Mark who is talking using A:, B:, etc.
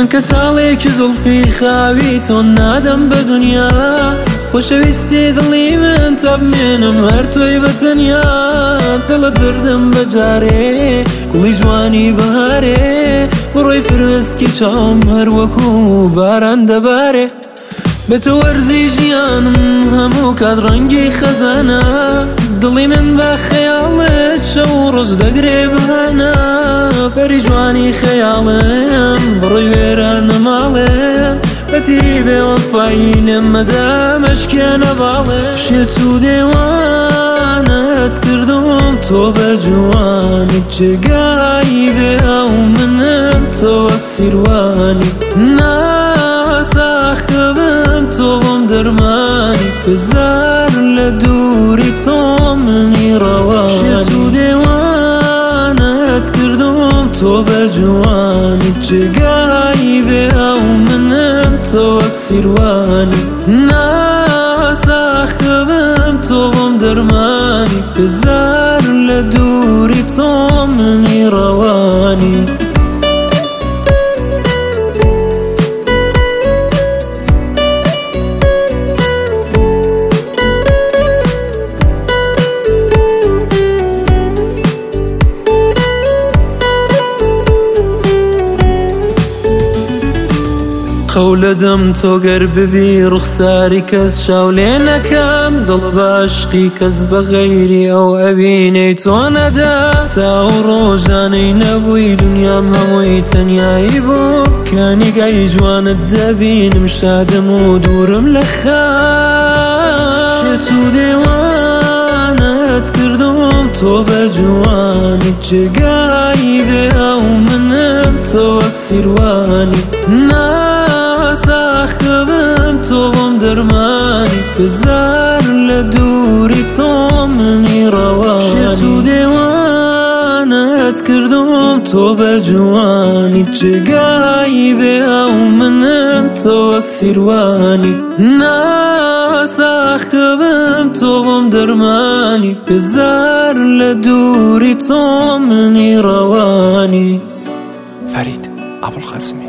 A: من کە تاڵێکی زوڵفی خاوی تۆ نادەم بە دونیا خۆشەویستی دڵی من تەبمێنم هەر تۆی بەتەنیا دڵت بردم بەجارێ گوڵی جوانی بەهارێ بڕۆی فرمێسکی چاوم هەر وەکو باران دەبارێ بێتە وەرزی ژیانم هەموو کات ڕەنگی خەزانە دڵی من بە خەیاڵت شەو ڕۆژ دەگرێ بەهانە بەری جوانی خەیاڵم بڕۆی وێرانە ماڵێم بەتیری بێوەفایی لێم مەدە مەشکێنە باڵێ شێت و دێوانت کردم تۆ بە جوانی جێگایی بێ ئەو منم تۆ وەک سیروانی ناساختە بم تۆ بۆم دەرمانی بزار لە دووری تۆ منی ڕەوانی شێت و دێوانت کردم تۆ بە جوانی جێگایی بێ ئەو منم تۆ وەک سیروانی ناساختە بم تۆ بۆم دەرمانی بزار لە دووری تۆ منی ڕەوانی قەولەدەم تۆ گەر ببی ڕوخساری کەس چاو لێ نەکەم دڵ بە عشقی کەس بە غەیری ئەو ئەبینەی تۆ نەدا تا ئەو ڕۆژانەی نەبووی دونیام هەمووی تەنیایی بوو کانیگای جوانت دەبینم شادم و دوورم لە خەم شێت و دێوانت کردم تۆ بە جوانی جێگایی بێ ئەو منم تۆ وەک سیروانی ناساختە بم تۆ بۆم دەرمانی بزار لە دووری تۆ منی ڕەوانی شێت و دێوانت کردم تۆ بە جوانی جێگایی بێ ئەو منم تۆ وەک سیروانی ناساختە بم تۆ بۆم دەرمانی بزار لە دووری تۆ منی ڕەوانی
B: فرید ابوالقاسمی